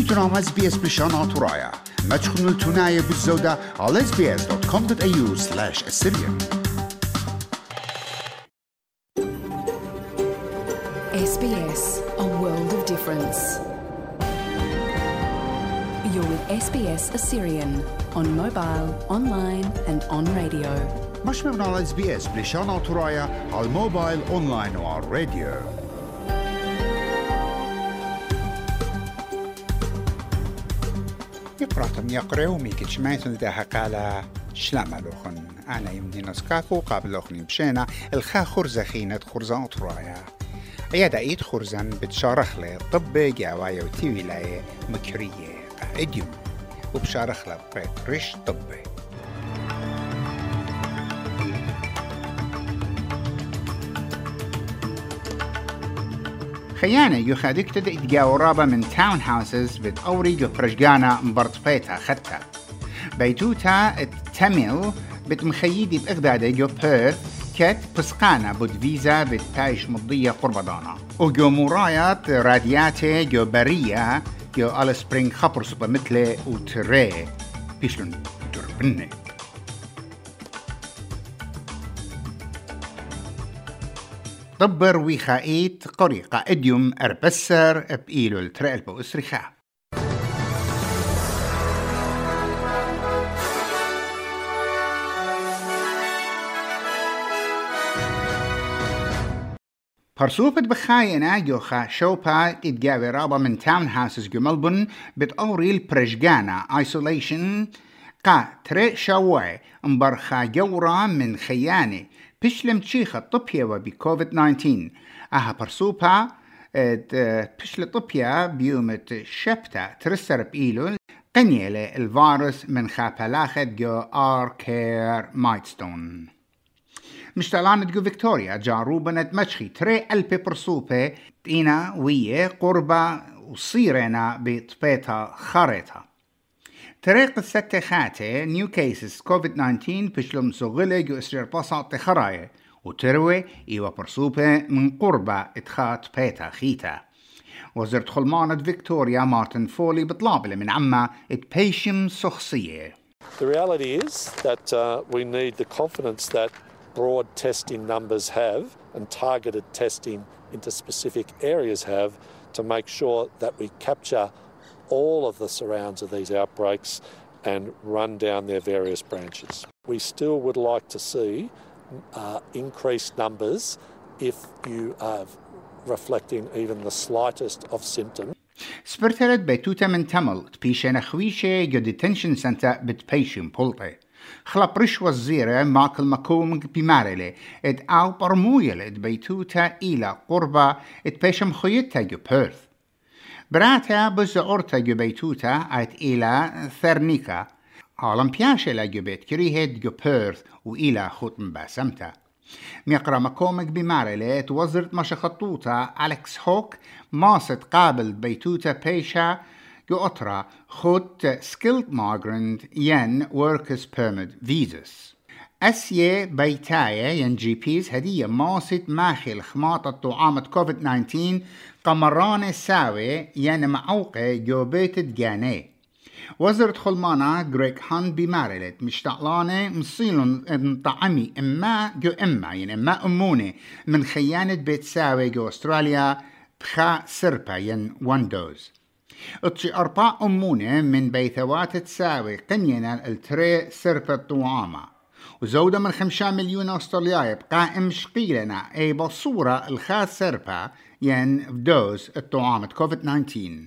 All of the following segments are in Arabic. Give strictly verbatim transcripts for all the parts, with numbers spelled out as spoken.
تنام اس بي اس بلشان طرايا ما تشخنوا التناية بالزودة على اس بي اس دوت كوم دوت اي يو سلاش السريان. S B S, a world of difference. You're with S B S Assyrian on mobile, online and on radio. مش مبنى على اس بي اس بلشان طرايا على الموبايل اونلاين وعلى الراديو. يقرأتم يقرأ وميكي شمايتون ده قال شلام لوخن أنا يمني نسكاكو قابل لوخني بشينا الخا خرزة خينة خرزة طرايا عيادة ايد خرزن بتشارخلي طب جاوايا وتي ولاية مكرية قائديوم وبشارخلي بقيت رش طبي. خيانة يخادك تدق تجاورابة من تاون هاوسز بتأوري جو فرشجانا مبرطبيتا خدتا بيتوتا التميل بتمخيدي بإغدادة جو بيرث كت بسقانا بود فيزا بتايش مضية قربضانا وجو مرايات رادياتي جو برية جو آل سبرينغ خبر سوبا مثل وتري بيشلون دربني. طبر ويخائيت قريقة اديوم اربسر بإيلو الترقل بأسرخا. برسوبة بخاينة جوخا شوبا تتجاوي رابا من تاون هاوسز جو ملبون بتأوري البرشجانا ايسوليشن قا تري شاوي مبرخا جورا من خيانة بشلم تشيخة طبية وبكوفيد تسعة عشر اها برسوبا بشل طبية بيومت شبتا ترسر بإيلو قنيلة الفيروس من خابلاخة جو آر كير مايتستون. مشتلانة جو فيكتوريا جاروبنة مشخي تري ألبي برسوبة تينا وية قربة وصيرنا بطبيتا خارطة. طريق الستة خاتة نيو كيسز كوفيد تسعة عشر بشلم سوغلة جو اسرير بساط خراية وتروي إيوا برسوبة من قربة اتخات بيتا خيتا. وزيرة خلمانة فيكتوريا مارتن فولي بطلابلة من عما اتبيشم سخصية. The reality is that uh, we need the confidence that broad testing numbers have and targeted testing into specific areas have to make sure that we capture all of the surrounds of these outbreaks and run down their various branches. We still would like to see uh, increased numbers if you are reflecting even the slightest of symptoms. سبرتلت بيتوتا من تمل تبيشن خويشة جو ديتنشن سنتا بتبيشن بولطي خلاب رش وزيرة ماكل مكوم بمارلة اد او برمويل اد بيتوتا إلى قربة اد بيشم خويتا جو بيرث براتا بزعورتا جو بيتوتا اد إلى ثرنيكا عالم بياشة جو بيت كريهد جو بيرث وإلى ختم باسمتا. ميقرا مكومك بمارلة وزرت مشخطوتا أليكس هوك ماست قابل بيتوتا بيشا جو أطرا خط skilled migrant ين workers permit visas. أسيه بيتايا ين جي بيز هدية ماست ماخي الخماطة طعامة كوفيد تسعة عشر قمران ساوي ين معوقة جو بيت جاني. وزارة خلمانا غريك هان بمارلت مشتعلانة مصيلون طعمي إما جو إما ين إما أموني من خيانة بيت ساوي جو أستراليا بخا سربا ين وندوز. اتشي أربع أمونة من بيثوات تساوي قنينا التري سربة طعامة وزودة من خمسة مليون أسترالياي بقائم شقيلنا أي بصورة الخاص سربة ين دوز الطعامة كوفيد تسعة عشر.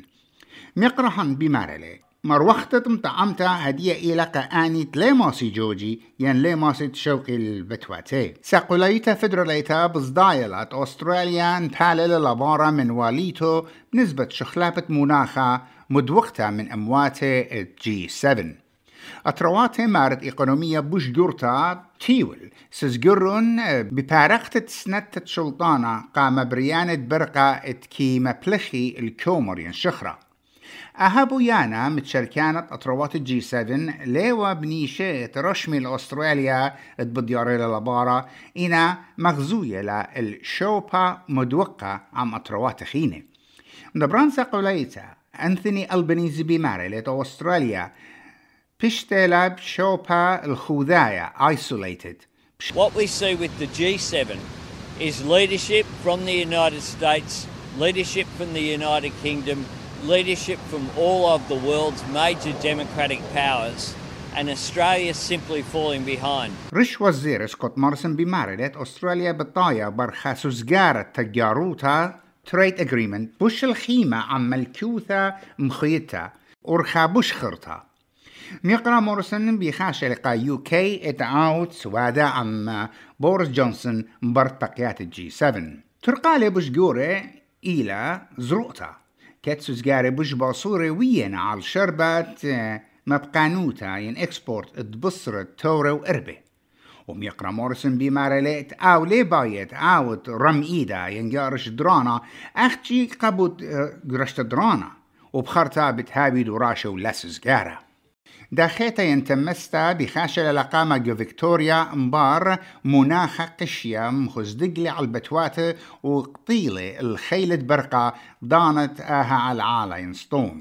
مقرحن بمارلي مروختت مطعمتا هدية إلى قاني تليماسي جوجي ين ليماسي تشوقي البتواتي ساقوليتا فدراليتا بصدايلات أستراليا نبالل لبارة من واليتو بنسبة شخلابة مناخة مدوقتا من أمواتي الجي سبعة. أترواتي مارت إقونومية بوش جورتا تيول سزجرون ببارقة سنة شلطانة قام بريانة برقة اتكي مبلخي الكومر ين شخرة. أهابو يانا متشاركانة أطروات الجي سبعة ليوا بنيشة رشمي لأستراليا بدياري للبارة إنا مغزوية للشوبا مدوقة عم أطروات خينة. دبران ساقوليتا أنثوني ألبانيزي بمارلة أستراليا بيشتلا بشوبا الخوذايا isolated. What we see with the G seven is leadership from the United States, leadership from the United Kingdom, leadership from all of the world's major democratic powers, and Australia simply falling behind. رش وزير سكوت موريسون بمارلة أستراليا بطايا برخا سوزجارة تجاروتا تريد اجريمنت بوش الخيمة عم ملكوثة مخيطة ورخا بوش خرطة. ميقرا موريسون بيخاشة لقا يو كي اتعاود سوادا عم بوريس جونسون مبرتقيات الجي سبعة. ترقالي بوش جوري إلى زروطة كات سوزجارة بوش باصوري وينا على شربات مبقانوتا ين اكسبورت اتبصر توري وإربي. وميقرا موريسون بمارلة أو لي بايت عاود رم إيدا ينجارش درانا أختي قبوت قرشت درانا وبخرتا بتهابي دراشة ولسز جارة. داخيتا ينتمستا بخاشة للقامة جو فيكتوريا مبار مناخة قشية مخزدقلي على البتواتة وقطيلة الخيلة برقة ضانت آها على العالة ينسطون.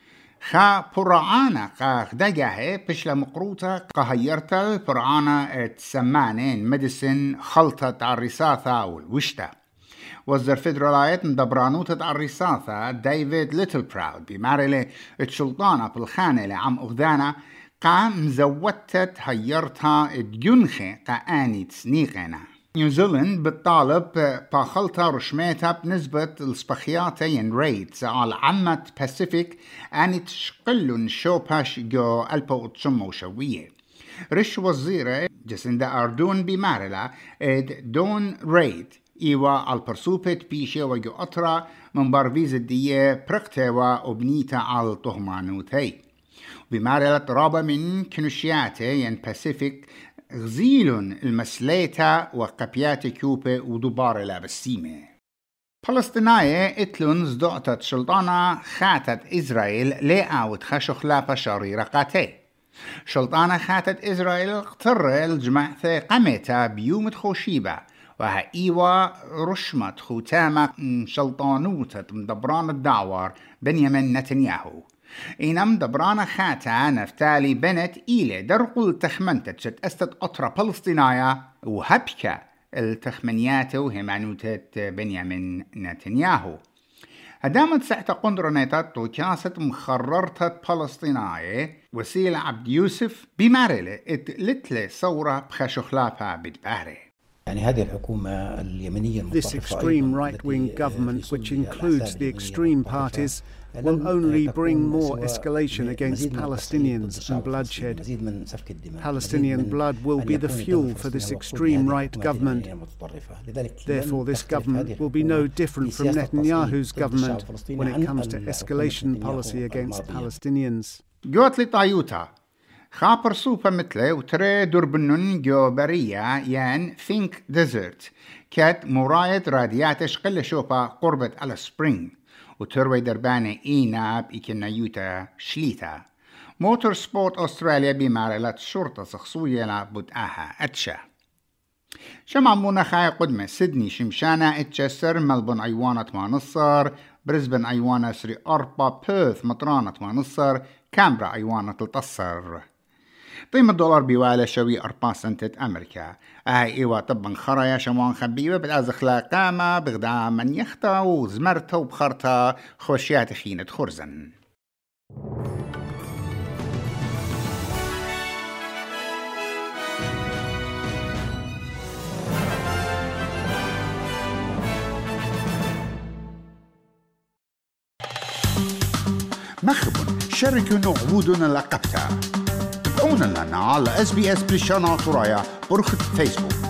خا برعانا قا خدقاها بشلا مقروطة قهيرتا برعانا تسمانين مدسن خلطة عالرصاثة والوشتا. وزر فيدرالايت مدبرانوتة عالرصاثة ديفيد ليتل براود بمارلة السلطانة بالخانة لعم أغدانا قا مزوتت هيرتها ديونخي قا آني تسنيقنا. نيوزيلند بتطالب باخلطة رشميتها بنسبة السبخياتة ين ريتس على عمة باسيفيك أني تشقلن شوباش جو ألبا وتشمو شوية. رش وزيرة جسندا أردون بمارلا اد دون ريت إيوا البرسوبت بيشي وجو أطرا من بارفيز الدية برقتوا وبنيتا على طهمانوتي. بمارلا رابا من كنوشياتي ين باسيفيك غزيلون المسليتا وقبيات كيوبة ودبار لابسيمة. فلسطينية اتلون زدعتت شلطانة خاتت إسرائيل ليعاود خشخ لابا شريرة قاتي. شلطانة خاتت إسرائيل اقتر الجماعة قمتا بيوم خوشيبة وها إيوا رشمت ختامة شلطانوتة مدبران الدعوار بنيامين نتنياهو. إنم دبرانا خاتا نفتالي بنت إيلي درقل التخمنتت شت أستد أطرا فلسطينية وهبكة التخمنيات وهمانوتة بنيامين نتنياهو. هدامت ساعتا قندرنيتت وكاسة مخررتت فلسطينية وسيلة عبد يوسف بمارلة اتلتلي صورة بخشخلافها بالباري. This extreme right-wing government, which includes the extreme parties, will only bring more escalation against Palestinians and bloodshed. Palestinian blood will be the fuel for this extreme right government. Therefore, this government will be no different from Netanyahu's government when it comes to escalation policy against Palestinians. جوتلي طايوتا خابر سوبا مثله وتري دربنون جو برية يان فينك ديزرت كات مراية راديات شقل شوبا قربة على سبرينغ وتروي دربانة إيناب إيكنايوتا شليتا. موتور سبورت أستراليا بمارلات شرطة شخصية لابدأها أتشا. شمع مناخايا قدمة سيدني شمشانا اتشسر ملبون أيوانة مانصر بريسبن أيوانة سري أربا بيرث مطرانة مانصر كامبرا أيوانة تلتصر. قيمة الدولار بيوالة شوي أربعة سنتة أمريكا. أهي إيوا طبا خرايا شموان خبيبة بالأزخلا قامة بغدا من يختا وزمرتا وبخرتا خوشيات خينة خرزن. مخبن شاركونا عبودنا لقبتها. تابعونا لنا على اس بي اس بلشانا طرايا برخة فيسبوك.